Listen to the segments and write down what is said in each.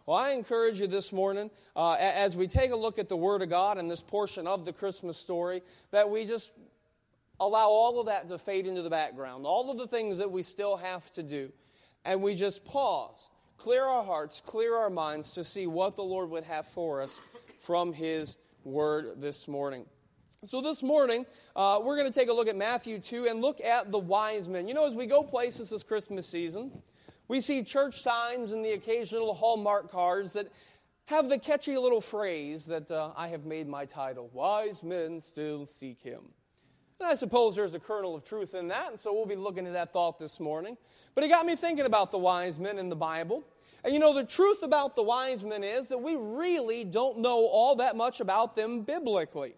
Well, I encourage you this morning, as we take a look at the Word of God and this portion of the Christmas story, that we just allow all of that to fade into the background, all of the things that we still have to do, and we just pause, clear our hearts, clear our minds to see what the Lord would have for us from His Word this morning. So this morning, we're going to take a look at Matthew 2 and look at the wise men. You know, as we go places this Christmas season, we see church signs and the occasional Hallmark cards that have the catchy little phrase that I have made my title, Wise Men Still Seek Him. And I suppose there's a kernel of truth in that, and so we'll be looking at that thought this morning. But it got me thinking about the wise men in the Bible. And you know, the truth about the wise men is that we really don't know all that much about them biblically.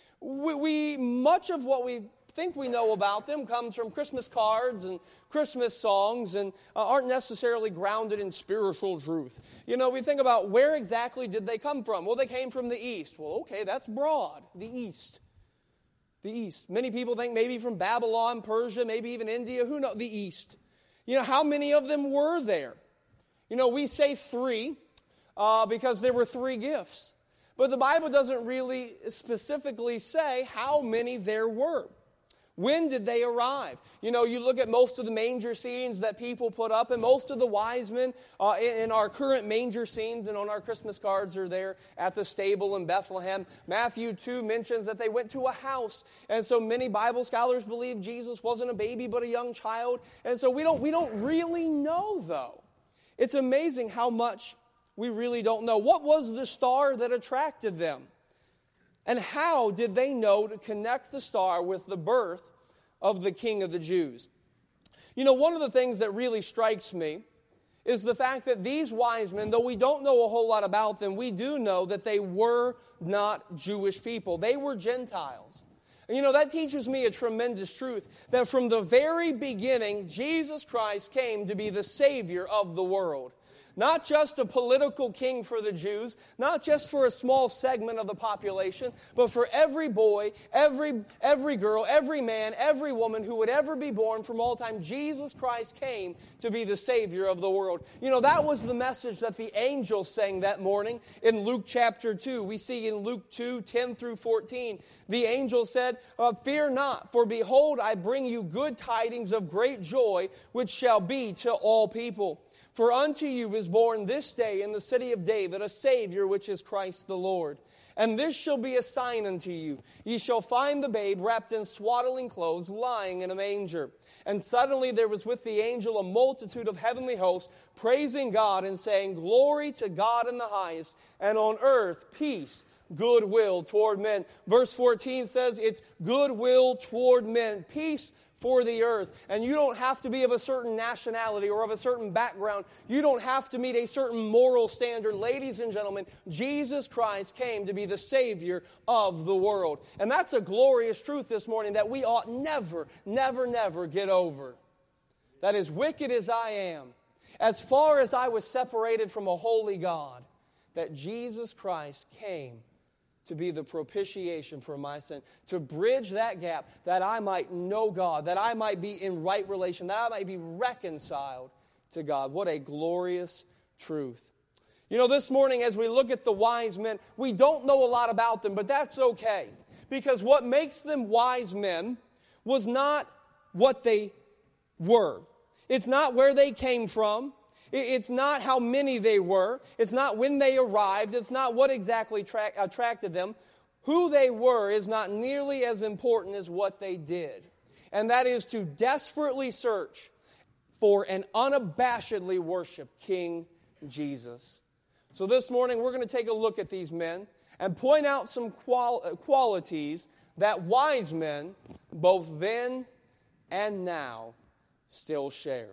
Much of what we think we know about them comes from Christmas cards and Christmas songs and aren't necessarily grounded in spiritual truth. You know, we think about where exactly did they come from? Well, they came from the East. Well, okay, that's broad. The East. The East. Many people think maybe from Babylon, Persia, maybe even India. Who knows? The East. You know, how many of them were there? You know, we say 3 because there were 3 gifts. But the Bible doesn't really specifically say how many there were. When did they arrive? You know, you look at most of the manger scenes that people put up, and most of the wise men in our current manger scenes and on our Christmas cards are there at the stable in Bethlehem. Matthew 2 mentions that they went to a house, and so many Bible scholars believe Jesus wasn't a baby but a young child. And so we don't really know, though. It's amazing how much we really don't know. What was the star that attracted them? And how did they know to connect the star with the birth of the King of the Jews? You know, one of the things that really strikes me is the fact that these wise men, though we don't know a whole lot about them, we do know that they were not Jewish people. They were Gentiles. And you know, that teaches me a tremendous truth, that from the very beginning, Jesus Christ came to be the Savior of the world. Not just a political king for the Jews, not just for a small segment of the population, but for every boy, every girl, every man, every woman who would ever be born from all time. Jesus Christ came to be the Savior of the world. You know, that was the message that the angels sang that morning in Luke chapter 2. We see in Luke 2, 10 through 14, the angel said, "Fear not, for behold, I bring you good tidings of great joy, which shall be to all people. For unto you is born this day in the city of David a Savior, which is Christ the Lord. And this shall be a sign unto you. Ye shall find the babe wrapped in swaddling clothes, lying in a manger." And suddenly there was with the angel a multitude of heavenly hosts, praising God and saying, "Glory to God in the highest, and on earth peace, goodwill toward men." Verse 14 says it's goodwill toward men, peace for the earth. And you don't have to be of a certain nationality or of a certain background. You don't have to meet a certain moral standard. Ladies and gentlemen, Jesus Christ came to be the Savior of the world. And that's a glorious truth this morning that we ought never, never, never get over. That as wicked as I am, as far as I was separated from a holy God, that Jesus Christ came to be the propitiation for my sin, to bridge that gap, that I might know God, that I might be in right relation, that I might be reconciled to God. What a glorious truth. You know, this morning as we look at the wise men, we don't know a lot about them, but that's okay. Because what makes them wise men was not what they were. It's not where they came from. It's not how many they were. It's not when they arrived. It's not what exactly attracted them. Who they were is not nearly as important as what they did. And that is to desperately search for and unabashedly worship King Jesus. So this morning we're going to take a look at these men and point out some qualities that wise men, both then and now, still share.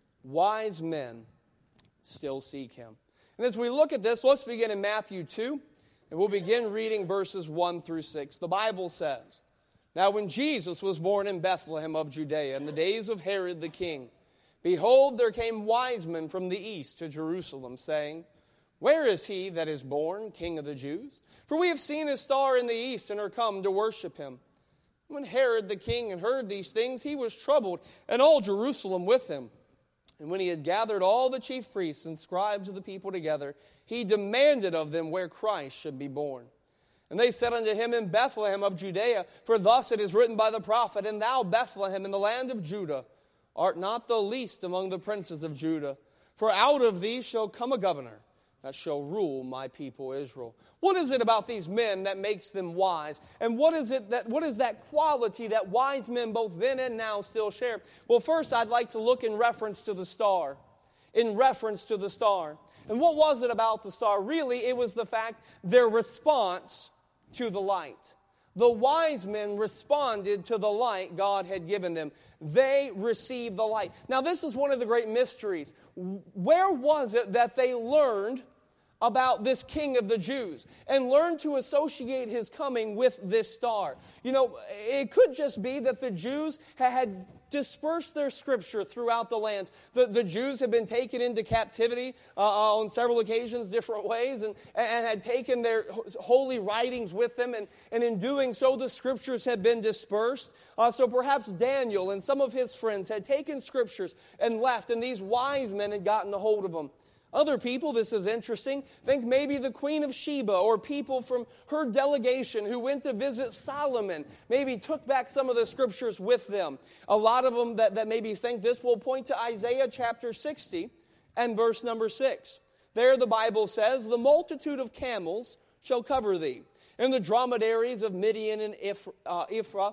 Wise men still seek Him. And as we look at this, let's begin in Matthew 2, and we'll begin reading verses 1 through 6. The Bible says, "Now when Jesus was born in Bethlehem of Judea in the days of Herod the king, behold, there came wise men from the east to Jerusalem, saying, Where is he that is born, King of the Jews? For we have seen his star in the east and are come to worship him. When Herod the king had heard these things, he was troubled, and all Jerusalem with him. And when he had gathered all the chief priests and scribes of the people together, he demanded of them where Christ should be born. And they said unto him, In Bethlehem of Judea, for thus it is written by the prophet, And thou, Bethlehem, in the land of Judah, art not the least among the princes of Judah. For out of thee shall come a governor that shall rule my people Israel. What is it about these men that makes them wise? And what is that quality that wise men both then and now still share? Well, first I'd like to look in reference to the star. In reference to the star. And what was it about the star? Really, it was the fact, their response to the light. The wise men responded to the light God had given them. They received the light. Now, this is one of the great mysteries. Where was it that they learned about this king of the Jews and learned to associate his coming with this star? You know, it could just be that the Jews had dispersed their scripture throughout the lands. The Jews had been taken into captivity on several occasions, different ways, and had taken their holy writings with them, and in doing so, the scriptures had been dispersed. So perhaps Daniel and some of his friends had taken scriptures and left, and these wise men had gotten a hold of them. Other people, this is interesting, think maybe the Queen of Sheba or people from her delegation who went to visit Solomon maybe took back some of the scriptures with them. A lot of them that maybe think this will point to Isaiah chapter 60 and verse number 6. There the Bible says, The multitude of camels shall cover thee, and the dromedaries of Midian and Ephraim,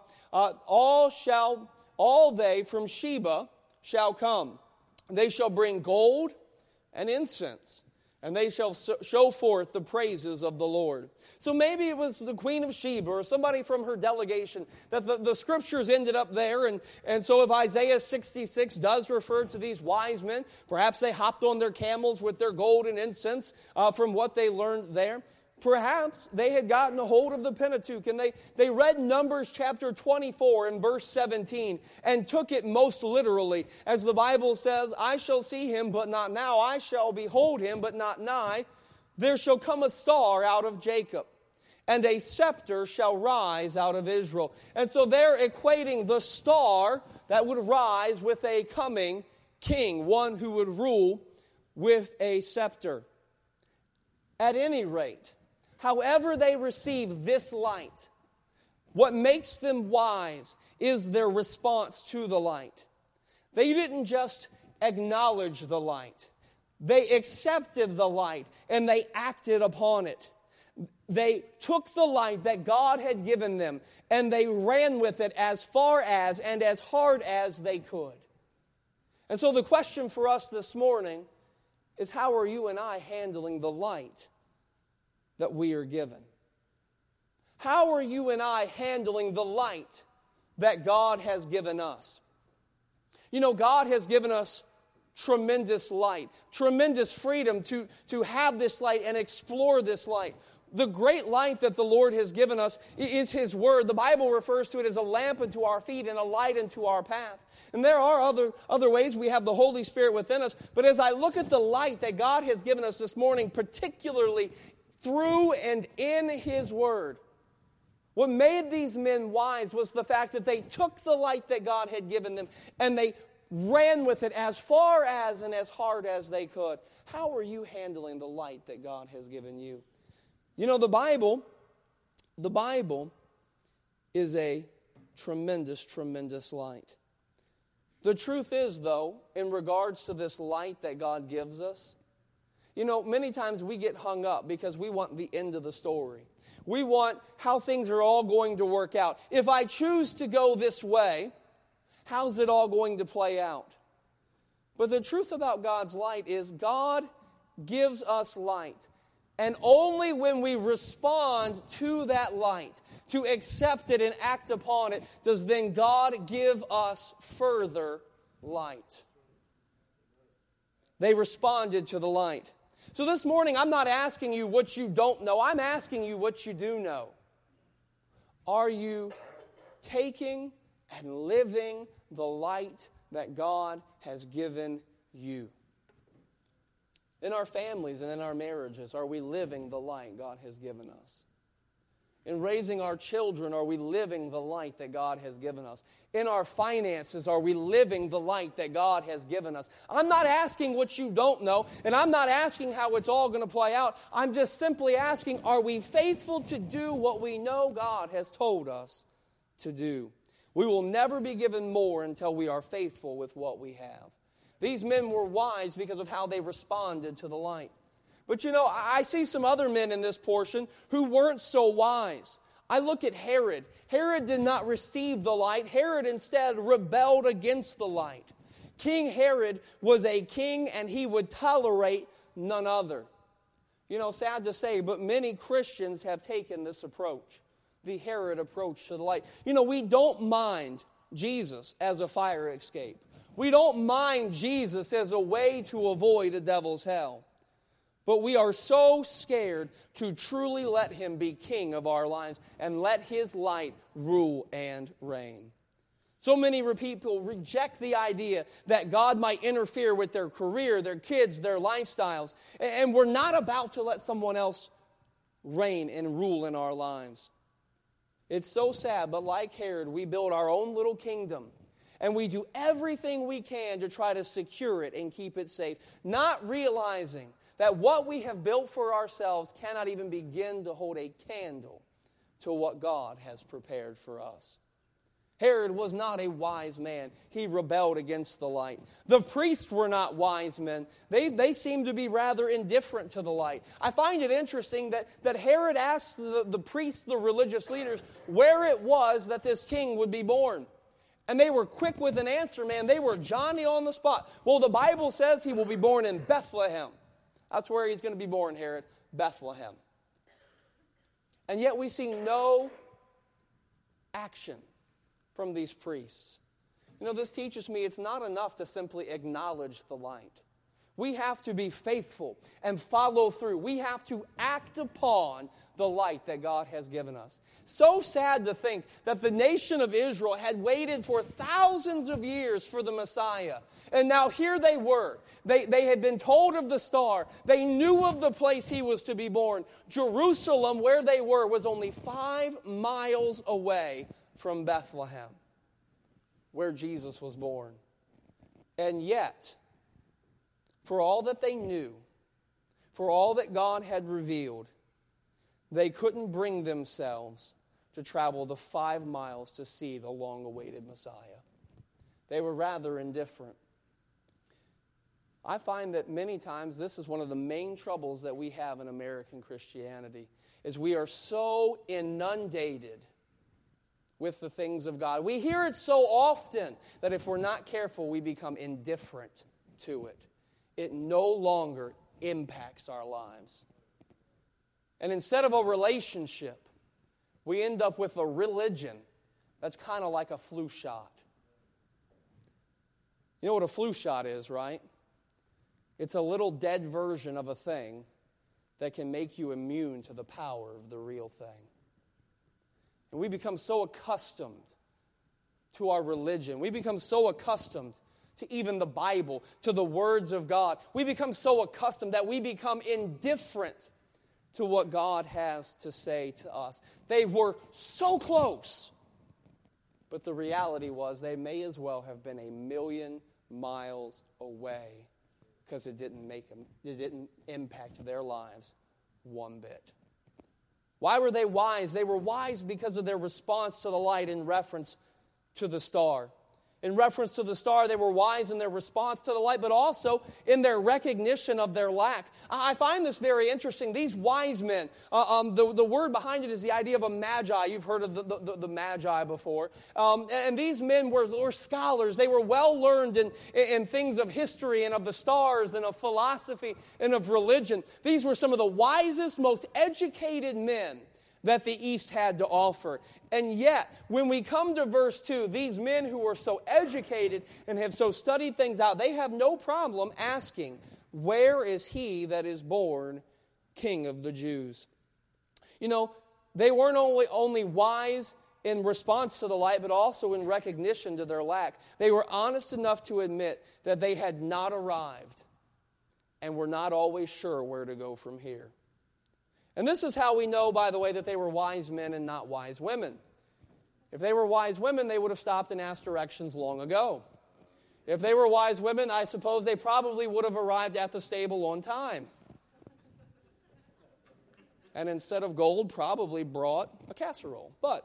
all they from Sheba shall come. They shall bring gold and incense, and they shall show forth the praises of the Lord. So maybe it was the Queen of Sheba or somebody from her delegation that the scriptures ended up there. And so if Isaiah 66 does refer to these wise men, perhaps they hopped on their camels with their gold and incense from what they learned there. Perhaps they had gotten a hold of the Pentateuch and they read Numbers chapter 24 and verse 17 and took it most literally. As the Bible says, I shall see him, but not now. I shall behold him, but not nigh. There shall come a star out of Jacob, and a scepter shall rise out of Israel. And so they're equating the star that would rise with a coming king, one who would rule with a scepter. At any rate, however they receive this light, what makes them wise is their response to the light. They didn't just acknowledge the light. They accepted the light and they acted upon it. They took the light that God had given them and they ran with it as far as and as hard as they could. And so the question for us this morning is, how are you and I handling the light that we are given? How are you and I handling the light that God has given us? You know, God has given us tremendous light, tremendous freedom to have this light and explore this light. The great light that the Lord has given us is His Word. The Bible refers to it as a lamp unto our feet and a light unto our path. And there are other ways. We have the Holy Spirit within us. But as I look at the light that God has given us this morning, particularly through and in His Word, what made these men wise was the fact that they took the light that God had given them and they ran with it as far as and as hard as they could. How are you handling the light that God has given you? You know, the Bible is a tremendous, tremendous light. The truth is, though, in regards to this light that God gives us, you know, many times we get hung up because we want the end of the story. We want how things are all going to work out. If I choose to go this way, how's it all going to play out? But the truth about God's light is God gives us light. And only when we respond to that light, to accept it and act upon it, does then God give us further light. They responded to the light. So this morning, I'm not asking you what you don't know. I'm asking you what you do know. Are you taking and living the light that God has given you? In our families and in our marriages, are we living the light God has given us? In raising our children, are we living the light that God has given us? In our finances, are we living the light that God has given us? I'm not asking what you don't know, and I'm not asking how it's all going to play out. I'm just simply asking, are we faithful to do what we know God has told us to do? We will never be given more until we are faithful with what we have. These men were wise because of how they responded to the light. But I see some other men in this portion who weren't so wise. I look at Herod. Herod did not receive the light. Herod instead rebelled against the light. King Herod was a king, and he would tolerate none other. Sad to say, but many Christians have taken this approach, the Herod approach to the light. We don't mind Jesus as a fire escape. We don't mind Jesus as a way to avoid the devil's hell. But we are so scared to truly let Him be king of our lives and let His light rule and reign. So many people reject the idea that God might interfere with their career, their kids, their lifestyles. And we're not about to let someone else reign and rule in our lives. It's so sad, but like Herod, we build our own little kingdom. And we do everything we can to try to secure it and keep it safe, not realizing that what we have built for ourselves cannot even begin to hold a candle to what God has prepared for us. Herod was not a wise man. He rebelled against the light. The priests were not wise men. They seemed to be rather indifferent to the light. I find it interesting that Herod asked the priests, the religious leaders, where it was that this king would be born. And they were quick with an answer, man. They were Johnny on the spot. Well, the Bible says he will be born in Bethlehem. That's where he's going to be born, Herod, Bethlehem. And yet we see no action from these priests. This teaches me it's not enough to simply acknowledge the light. We have to be faithful and follow through. We have to act upon the light that God has given us. So sad to think that the nation of Israel had waited for thousands of years for the Messiah. And now here they were. They had been told of the star. They knew of the place he was to be born. Jerusalem, where they were, was only 5 miles away from Bethlehem, where Jesus was born. And yet, for all that they knew, for all that God had revealed, they couldn't bring themselves to travel the 5 miles to see the long-awaited Messiah. They were rather indifferent. I find that many times this is one of the main troubles that we have in American Christianity, is we are so inundated with the things of God. We hear it so often that if we're not careful, we become indifferent to it. It no longer impacts our lives. And instead of a relationship, we end up with a religion that's kind of like a flu shot. You know what a flu shot is, right? It's a little dead version of a thing that can make you immune to the power of the real thing. And we become so accustomed to our religion. We become so accustomed to even the Bible, to the words of God. We become so accustomed that we become indifferent to what God has to say to us. They were so close, but the reality was they may as well have been 1,000,000 miles away, because it didn't impact their lives one bit. Why were they wise? They were wise because of their response to the light in reference to the star. In reference to the star, they were wise in their response to the light, but also in their recognition of their lack. I find this very interesting. These wise men, the word behind it is the idea of a magi. You've heard of the magi before. And these men were scholars. They were well learned in things of history and of the stars and of philosophy and of religion. These were some of the wisest, most educated men that the East had to offer. And yet, when we come to verse 2, these men who were so educated and have so studied things out, they have no problem asking, where is he that is born King of the Jews? They weren't only wise in response to the light, but also in recognition to their lack. They were honest enough to admit that they had not arrived and were not always sure where to go from here. And this is how we know, by the way, that they were wise men and not wise women. If they were wise women, they would have stopped and asked directions long ago. If they were wise women, I suppose they probably would have arrived at the stable on time. And instead of gold, probably brought a casserole. But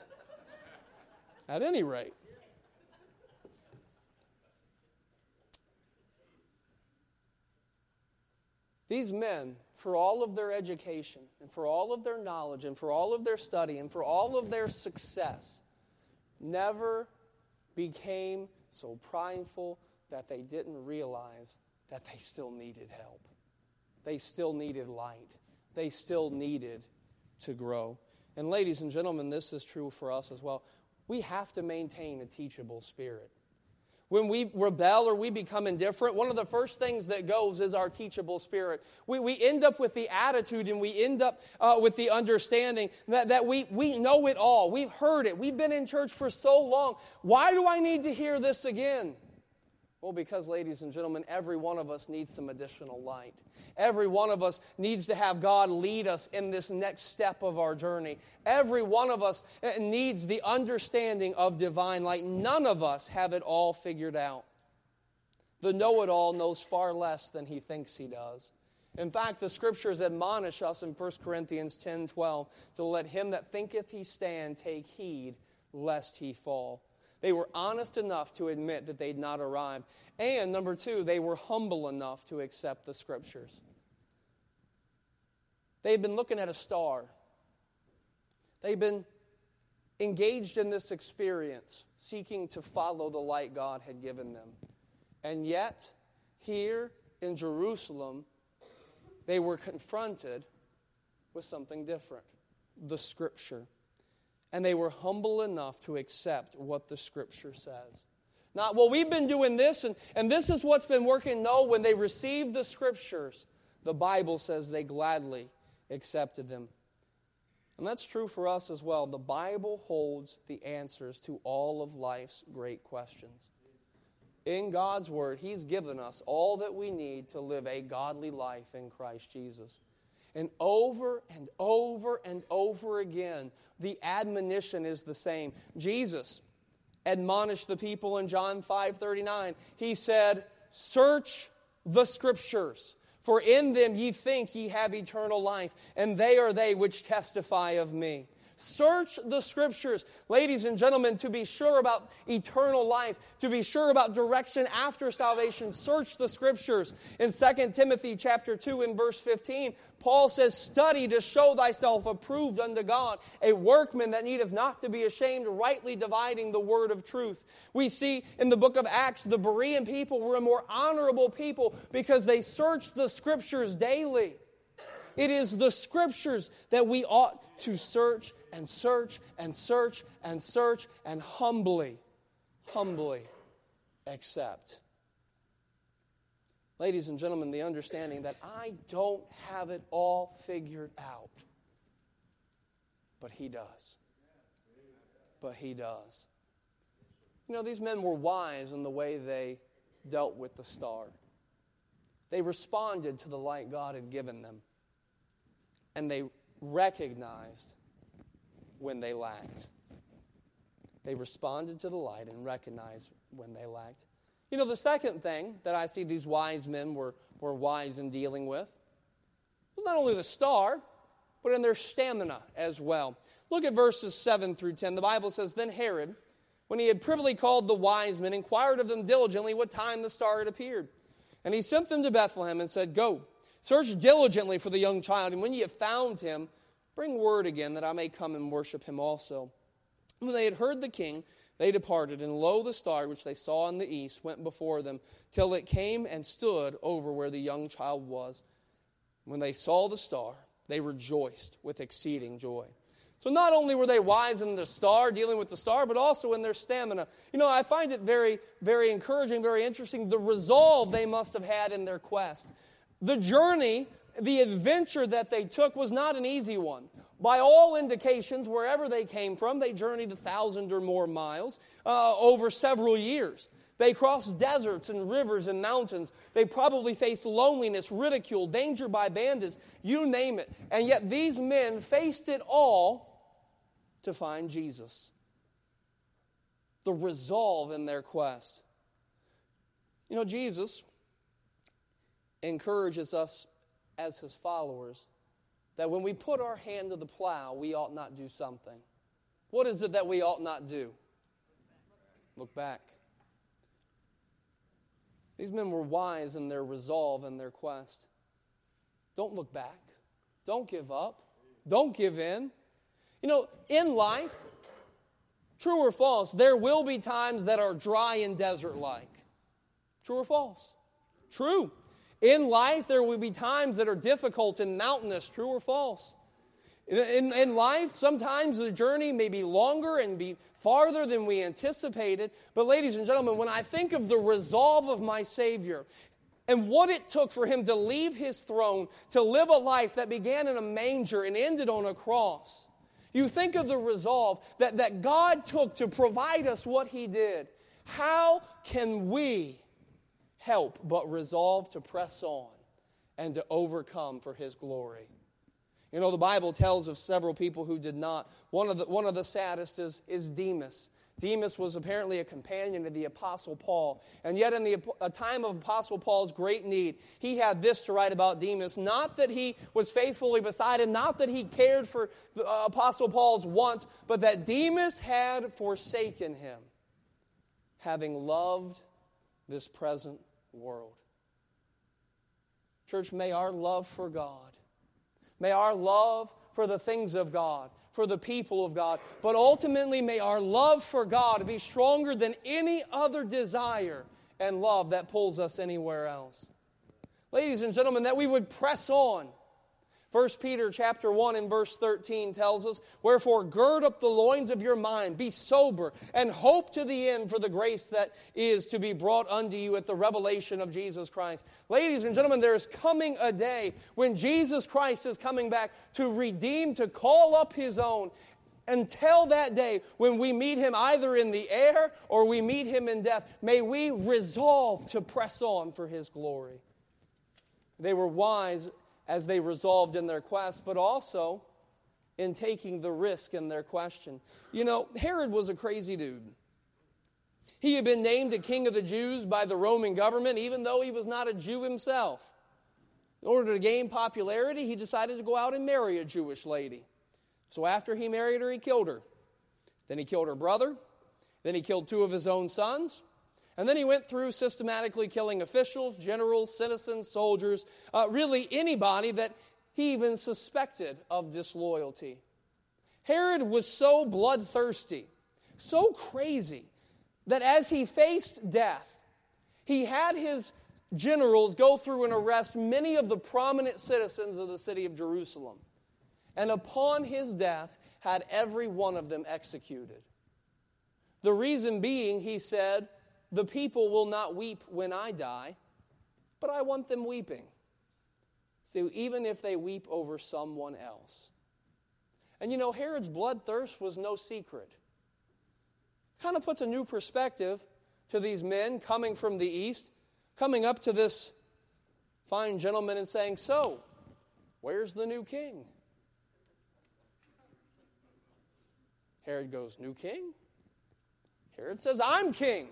at any rate, these men, for all of their education, and for all of their knowledge, and for all of their study, and for all of their success, never became so prideful that they didn't realize that they still needed help. They still needed light. They still needed to grow. And ladies and gentlemen, this is true for us as well. We have to maintain a teachable spirit. When we rebel or we become indifferent, one of the first things that goes is our teachable spirit. We end up with the attitude and we end up with the understanding that we know it all. We've heard it. We've been in church for so long. Why do I need to hear this again? Well, because, ladies and gentlemen, every one of us needs some additional light. Every one of us needs to have God lead us in this next step of our journey. Every one of us needs the understanding of divine light. None of us have it all figured out. The know-it-all knows far less than he thinks he does. In fact, the Scriptures admonish us in 1 Corinthians 10:12 to let him that thinketh he stand take heed lest he fall. They were honest enough to admit that they'd not arrived. And number two, they were humble enough to accept the Scriptures. They had been looking at a star. They'd been engaged in this experience, seeking to follow the light God had given them. And yet, here in Jerusalem, they were confronted with something different, the Scripture. And they were humble enough to accept what the Scripture says. Not, well, we've been doing this, and this is what's been working. No, when they received the Scriptures, the Bible says they gladly accepted them. And that's true for us as well. The Bible holds the answers to all of life's great questions. In God's Word, He's given us all that we need to live a godly life in Christ Jesus. And over and over and over again, the admonition is the same. Jesus admonished the people in John 5:39. He said, "Search the Scriptures, for in them ye think ye have eternal life, and they are they which testify of me." Search the Scriptures, ladies and gentlemen, to be sure about eternal life, to be sure about direction after salvation. Search the Scriptures. In 2 Timothy chapter 2 and verse 15, Paul says, "Study to show thyself approved unto God, a workman that needeth not to be ashamed, rightly dividing the word of truth." We see in the book of Acts, the Berean people were a more honorable people because they searched the Scriptures daily. It is the Scriptures that we ought to search and search and search and search and humbly accept. Ladies and gentlemen, the understanding that I don't have it all figured out, but He does. But He does. You know, these men were wise in the way they dealt with the star. They responded to the light God had given them. And they recognized when they lacked. They responded to the light and recognized when they lacked. You know, the second thing that I see these wise men were wise in dealing with was not only the star, but in their stamina as well. Look at verses 7 through 10. The Bible says, "Then Herod, when he had privily called the wise men, inquired of them diligently what time the star had appeared. And he sent them to Bethlehem and said, Go, search diligently for the young child, and when ye have found him, bring word again that I may come and worship him also." When they had heard the king, they departed, and lo, the star which they saw in the east went before them, till it came and stood over where the young child was. When they saw the star, they rejoiced with exceeding joy. So not only were they wise in the star, dealing with the star, but also in their stamina. You know, I find it very, very encouraging, very interesting, the resolve they must have had in their quest. The journey, the adventure that they took was not an easy one. By all indications, wherever they came from, they journeyed 1,000 or more miles over several years. They crossed deserts and rivers and mountains. They probably faced loneliness, ridicule, danger by bandits, you name it. And yet these men faced it all to find Jesus. The resolve in their quest. You know, Jesus encourages us as his followers that when we put our hand to the plow, we ought not do something. What is it that we ought not do? Look back. These men were wise in their resolve and their quest. Don't look back. Don't give up. Don't give in. You know, in life, true or false, there will be times that are dry and desert-like. True or false? True. In life, there will be times that are difficult and mountainous. True or false? In life, sometimes the journey may be longer and be farther than we anticipated. But ladies and gentlemen, when I think of the resolve of my Savior and what it took for him to leave his throne, to live a life that began in a manger and ended on a cross, you think of the resolve that God took to provide us what he did. How can we help but resolve to press on and to overcome for his glory? You know, the Bible tells of several people who did not. One of the saddest is Demas. Demas was apparently a companion of the Apostle Paul. And yet in a time of Apostle Paul's great need, he had this to write about Demas. Not that he was faithfully beside him, not that he cared for the Apostle Paul's wants, but that Demas had forsaken him, having loved this present world. Church, may our love for God, may our love for the things of God, for the people of God, but ultimately may our love for God be stronger than any other desire and love that pulls us anywhere else. Ladies and gentlemen, that we would press on. 1 Peter chapter 1 and verse 13 tells us, "Wherefore gird up the loins of your mind, be sober, and hope to the end for the grace that is to be brought unto you at the revelation of Jesus Christ." Ladies and gentlemen, there is coming a day when Jesus Christ is coming back to redeem, to call up his own. Until that day, when we meet him either in the air or we meet him in death, may we resolve to press on for his glory. They were wise as they resolved in their quest, but also in taking the risk in their question. You know, Herod was a crazy dude. He had been named a king of the Jews by the Roman government, even though he was not a Jew himself. In order to gain popularity, he decided to go out and marry a Jewish lady. So after he married her, he killed her. Then he killed her brother. Then he killed 2 of his own sons. And then he went through systematically killing officials, generals, citizens, soldiers, really anybody that he even suspected of disloyalty. Herod was so bloodthirsty, so crazy, that as he faced death, he had his generals go through and arrest many of the prominent citizens of the city of Jerusalem. And upon his death, had every one of them executed. The reason being, he said, "The people will not weep when I die, but I want them weeping. So even if they weep over someone else." And you know, Herod's bloodthirst was no secret. Kind of puts a new perspective to these men coming from the east, coming up to this fine gentleman and saying, "So, where's the new king?" Herod goes, "New king?" Herod says, "I'm king."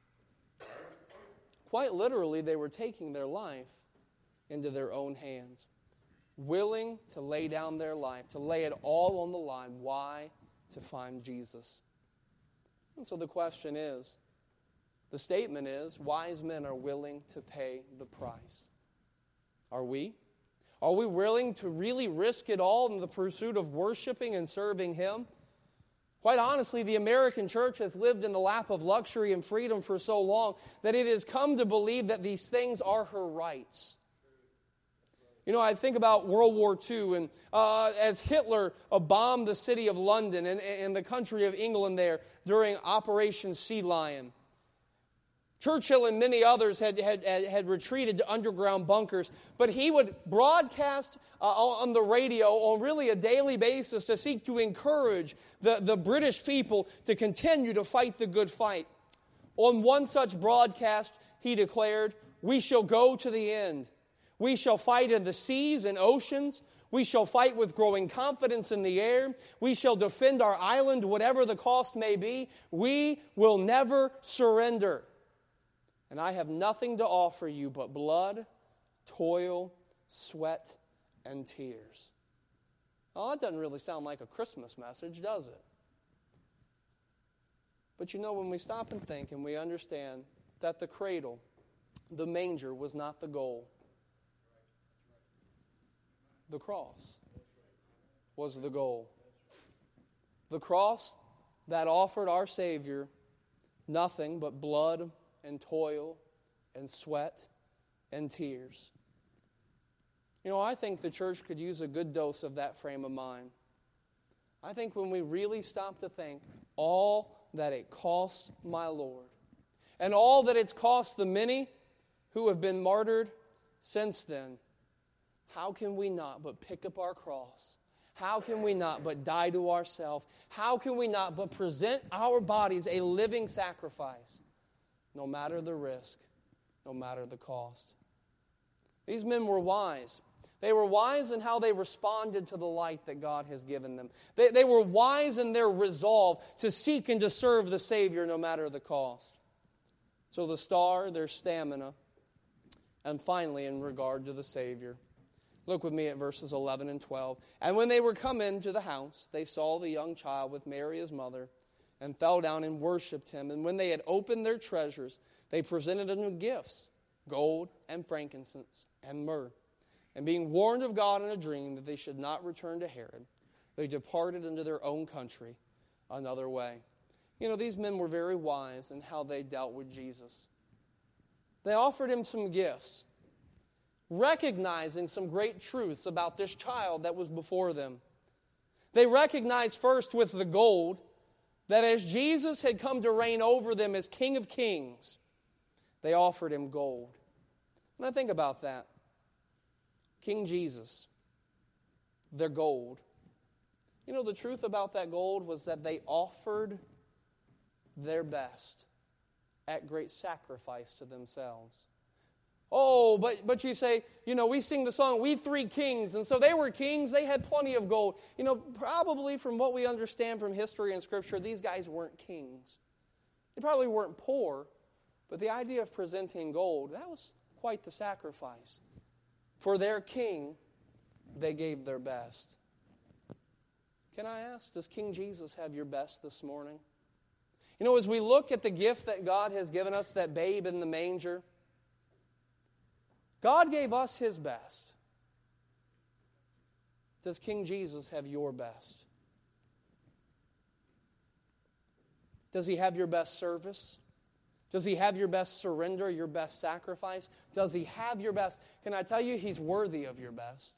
Quite literally, they were taking their life into their own hands, willing to lay down their life, to lay it all on the line. Why? To find Jesus. And so the question is, the statement is, wise men are willing to pay the price. Are we? Are we willing to really risk it all in the pursuit of worshiping and serving him? Quite honestly, the American church has lived in the lap of luxury and freedom for so long that it has come to believe that these things are her rights. You know, I think about World War II, and as Hitler bombed the city of London and the country of England there during Operation Sea Lion. Churchill and many others had retreated to underground bunkers, but he would broadcast on the radio on really a daily basis to seek to encourage the British people to continue to fight the good fight. On one such broadcast, he declared, "We shall go to the end. We shall fight in the seas and oceans. We shall fight with growing confidence in the air. We shall defend our island, whatever the cost may be. We will never surrender. And I have nothing to offer you but blood, toil, sweat, and tears." Oh, that doesn't really sound like a Christmas message, does it? But you know, when we stop and think and we understand that the cradle, the manger, was not the goal. The cross was the goal. The cross that offered our Savior nothing but blood and toil and sweat and tears. You know, I think the church could use a good dose of that frame of mind. I think when we really stop to think all that it cost my Lord, and all that it's cost the many who have been martyred since then, how can we not but pick up our cross? How can we not but die to ourselves? How can we not but present our bodies a living sacrifice, no matter the risk, no matter the cost? These men were wise. They were wise in how they responded to the light that God has given them. They were wise in their resolve to seek and to serve the Savior no matter the cost. So the star, their stamina, and finally in regard to the Savior. Look with me at verses 11 and 12. "And when they were come into the house, they saw the young child with Mary his mother, and fell down and worshipped him. And when they had opened their treasures, they presented unto him gifts, gold and frankincense and myrrh. And being warned of God in a dream that they should not return to Herod, they departed into their own country another way." You know, these men were very wise in how they dealt with Jesus. They offered him some gifts, recognizing some great truths about this child that was before them. They recognized first with the gold that as Jesus had come to reign over them as King of Kings, they offered him gold. And I think about that. King Jesus, their gold. You know, the truth about that gold was that they offered their best at great sacrifice to themselves. Oh, but you say, you know, we sing the song, "We Three Kings," and so they were kings, they had plenty of gold. You know, probably from what we understand from history and Scripture, these guys weren't kings. They probably weren't poor, but the idea of presenting gold, that was quite the sacrifice. For their king, they gave their best. Can I ask, does King Jesus have your best this morning? You know, as we look at the gift that God has given us, that babe in the manger, God gave us his best. Does King Jesus have your best? Does he have your best service? Does he have your best surrender, your best sacrifice? Does he have your best? Can I tell you, he's worthy of your best.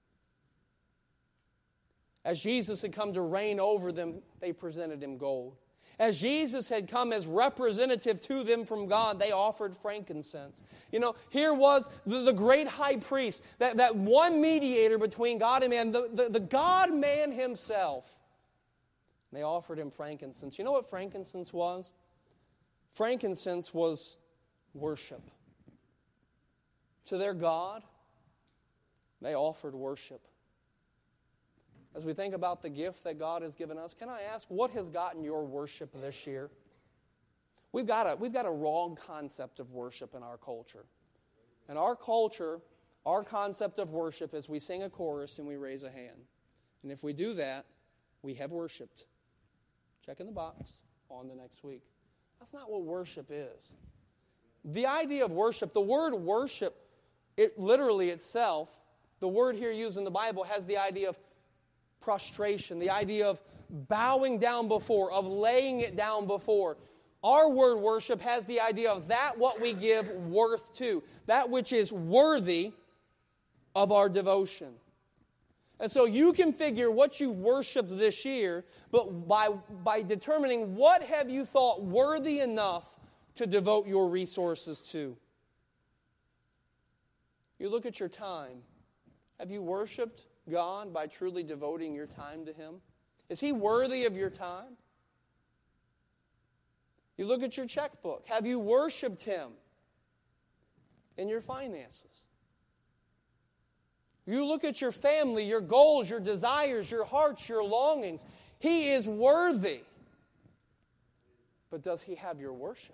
As Jesus had come to reign over them, they presented him gold. As Jesus had come as representative to them from God, they offered frankincense. You know, here was the great high priest, that one mediator between God and man, the God-man himself. They offered him frankincense. You know what frankincense was? Frankincense was worship. To their God, they offered worship. As we think about the gift that God has given us, can I ask, what has gotten your worship this year? We've got a wrong concept of worship in our culture. In our culture, our concept of worship is we sing a chorus and we raise a hand. And if we do that, we have worshiped. Check in the box, on to next week. That's not what worship is. The idea of worship, the word worship, it literally itself, the word here used in the Bible has the idea of prostration, the idea of bowing down before, of laying it down before. Our word worship has the idea of that what we give worth to, that which is worthy of our devotion. And so you can figure what you've worshiped this year, but by determining what have you thought worthy enough to devote your resources to. You look at your time. Have you worshiped God by truly devoting your time to him? Is he worthy of your time? You look at your checkbook. Have you worshiped Him in your finances? You look at your family, your goals, your desires, your hearts, your longings. He is worthy. But does He have your worship?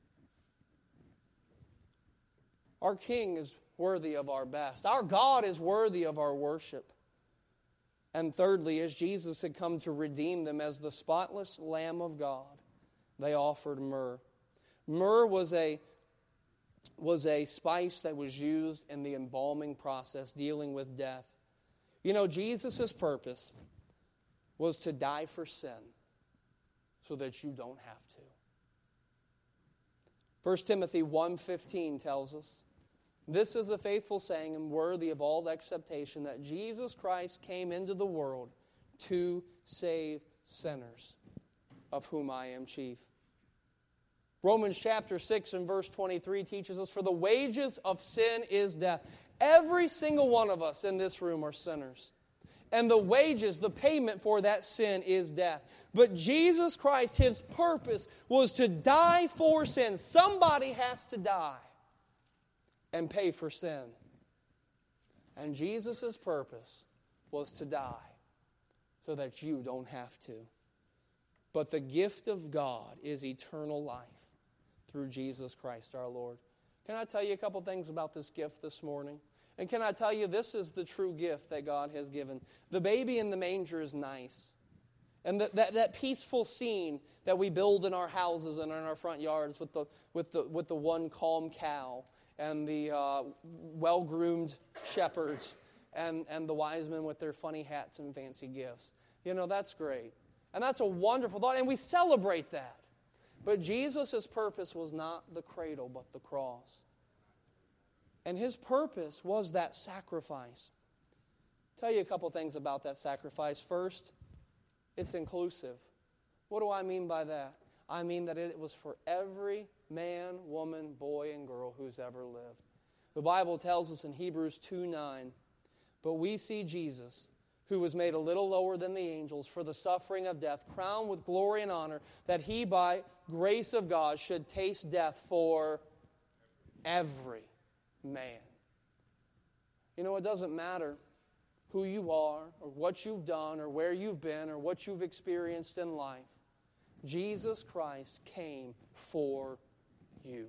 Our King is worthy of our best. Our God is worthy of our worship. And thirdly, as Jesus had come to redeem them as the spotless Lamb of God, they offered myrrh. Myrrh was a spice that was used in the embalming process, dealing with death. You know, Jesus' purpose was to die for sin so that you don't have to. 1 Timothy 1:15 tells us, "This is a faithful saying and worthy of all acceptation, that Jesus Christ came into the world to save sinners, of whom I am chief." Romans chapter 6 and verse 23 teaches us, "For the wages of sin is death." Every single one of us in this room are sinners. And the wages, the payment for that sin is death. But Jesus Christ, His purpose was to die for sin. Somebody has to die and pay for sin. And Jesus' purpose was to die so that you don't have to. But the gift of God is eternal life through Jesus Christ our Lord. Can I tell you a couple things about this gift this morning? And can I tell you, this is the true gift that God has given. The baby in the manger is nice. And that peaceful scene that we build in our houses and in our front yards with the one calm cow and the well-groomed shepherds and the wise men with their funny hats and fancy gifts. You know, that's great. And that's a wonderful thought, and we celebrate that. But Jesus' purpose was not the cradle, but the cross. And His purpose was that sacrifice. Tell you a couple things about that sacrifice. First, it's inclusive. What do I mean by that? I mean that it was for every man, woman, boy, and girl who's ever lived. The Bible tells us in Hebrews 2:9, "But we see Jesus, who was made a little lower than the angels for the suffering of death, crowned with glory and honor, that He, by grace of God, should taste death for every man." You know, it doesn't matter who you are or what you've done or where you've been or what you've experienced in life. Jesus Christ came for you.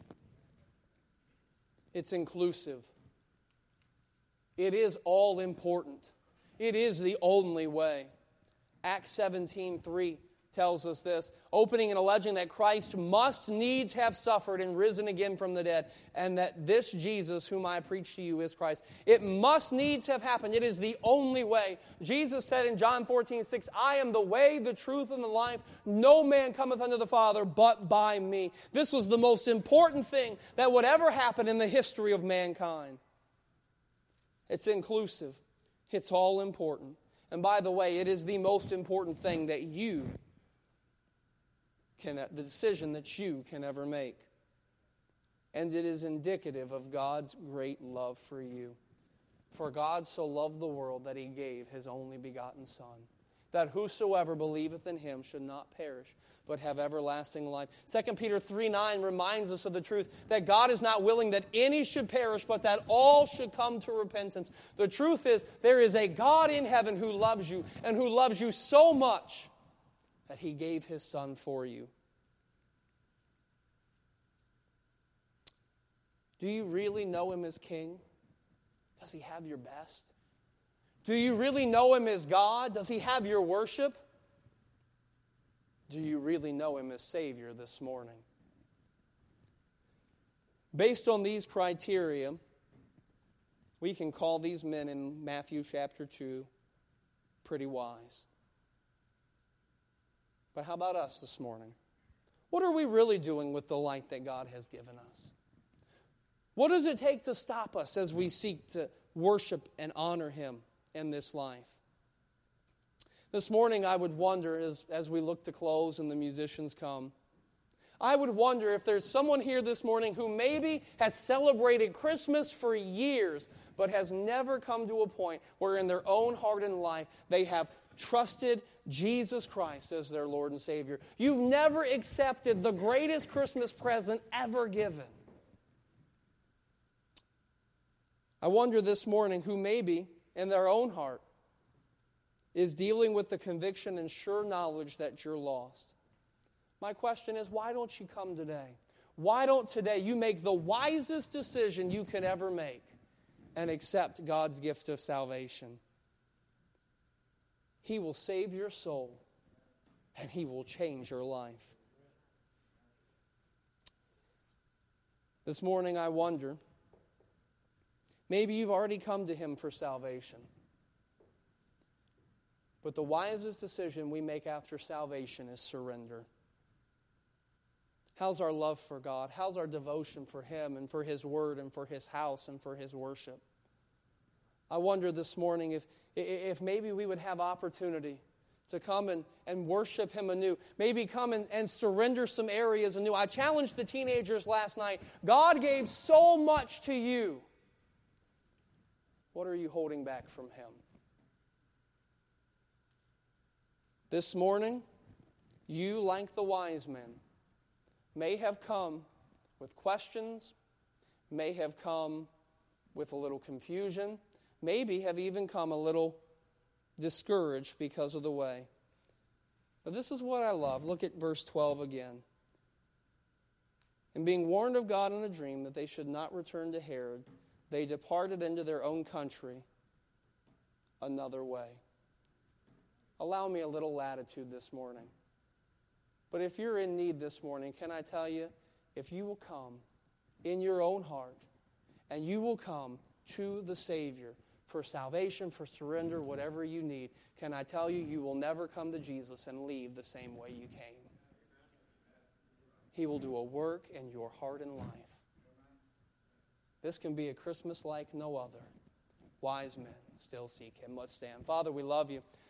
It's inclusive. It is all important. It is the only way. Acts 17:3 tells us this, opening and alleging that Christ must needs have suffered and risen again from the dead, and that this Jesus whom I preach to you is Christ. It must needs have happened. It is the only way. Jesus said in John 14:6, "I am the way, the truth, and the life. No man cometh unto the Father but by me." This was the most important thing that would ever happen in the history of mankind. It's inclusive. It's all important. And by the way, it is the most important thing that the decision that you can ever make. And it is indicative of God's great love for you. For God so loved the world that He gave His only begotten Son, that whosoever believeth in Him should not perish, but have everlasting life. 2 Peter 3:9 reminds us of the truth that God is not willing that any should perish, but that all should come to repentance. The truth is, there is a God in heaven who loves you, and who loves you so much that He gave His Son for you. Do you really know Him as King? Does He have your best? Do you really know Him as God? Does He have your worship? Do you really know Him as Savior this morning? Based on these criteria, we can call these men in Matthew chapter 2 pretty wise. But how about us this morning? What are we really doing with the light that God has given us? What does it take to stop us as we seek to worship and honor Him in this life? This morning I would wonder, as we look to close and the musicians come, I would wonder if there's someone here this morning who maybe has celebrated Christmas for years, but has never come to a point where in their own heart and life they have trusted Jesus Christ as their Lord and Savior. You've never accepted the greatest Christmas present ever given. I wonder this morning who maybe in their own heart is dealing with the conviction and sure knowledge that you're lost. My question is, why don't you come today? Why don't today you make the wisest decision you could ever make and accept God's gift of salvation? He will save your soul, and He will change your life. This morning I wonder, maybe you've already come to Him for salvation. But the wisest decision we make after salvation is surrender. How's our love for God? How's our devotion for Him and for His Word and for His house and for His worship? I wonder this morning if maybe we would have opportunity to come and worship Him anew. Maybe come and surrender some areas anew. I challenged the teenagers last night. God gave so much to you. What are you holding back from Him? This morning, you, like the wise men, may have come with questions, may have come with a little confusion, maybe have even come a little discouraged because of the way. But this is what I love. Look at verse 12 again. And being warned of God in a dream that they should not return to Herod, they departed into their own country another way. Allow me a little latitude this morning. But if you're in need this morning, can I tell you, if you will come in your own heart and you will come to the Savior for salvation, for surrender, whatever you need, can I tell you, you will never come to Jesus and leave the same way you came. He will do a work in your heart and life. This can be a Christmas like no other. Wise men still seek Him. Let's stand. Father, we love You.